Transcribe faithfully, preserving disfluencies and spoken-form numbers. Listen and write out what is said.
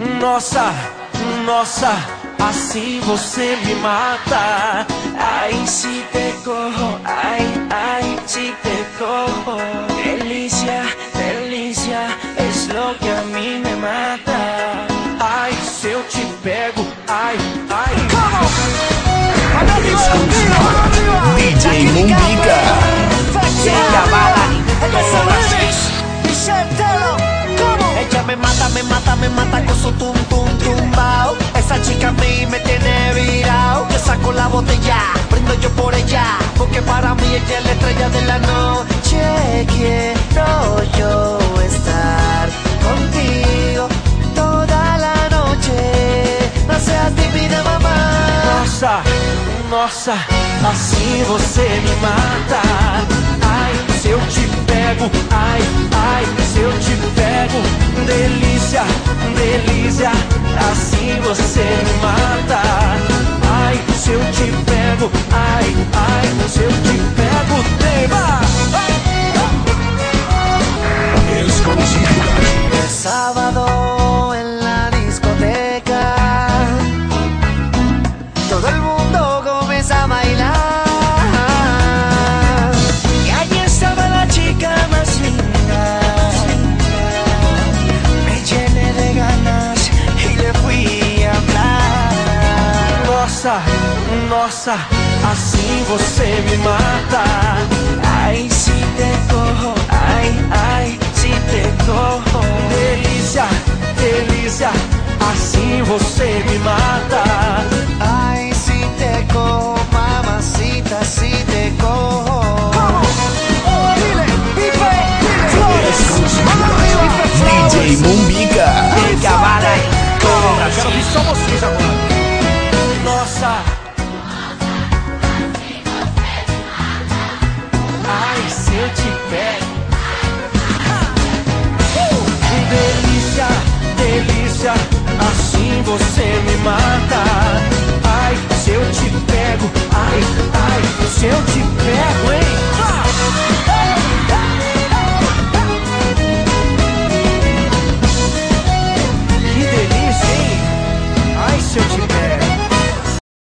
Nossa, nossa, assim você me mata. Ai, si te cojo, ai, ai, si te cojo. Delicia, delicia, es lo que a mí me mata. Ai, se eu te pego, ai, ai. D J Mumbica. Ella me mata, me mata, me mata con su tum tum tumbao. Esa chica a mí me tiene virao. Yo saco la botella, brindo yo por ella, porque para mí ella es la estrella de la noche. Quiero yo estar contigo toda la noche. No seas tímida, mamá. Nossa, nossa, assim você me mata. Ai, se eu te pego, ai, ai, se eu te pego. Delícia, delícia, assim você me mata. Ai, se eu te pego, ai, ai, se eu te pego, tema. El sábado en la discoteca, todo el mundo comienza a bailar. Y allí estaba la chica más linda. Me llené de ganas y le fui a hablar. Nossa, nossa, assim você me mata. Ay, si te cojo, ay, ay, si te cojo. Delícia, delícia, assim você me mata. Ay, si te cojo, mamacita, si te cojo. D J Mumbica. Quero ouvir só vocês agora. Nossa. Ai, se eu te pego. Delícia, delícia, assim você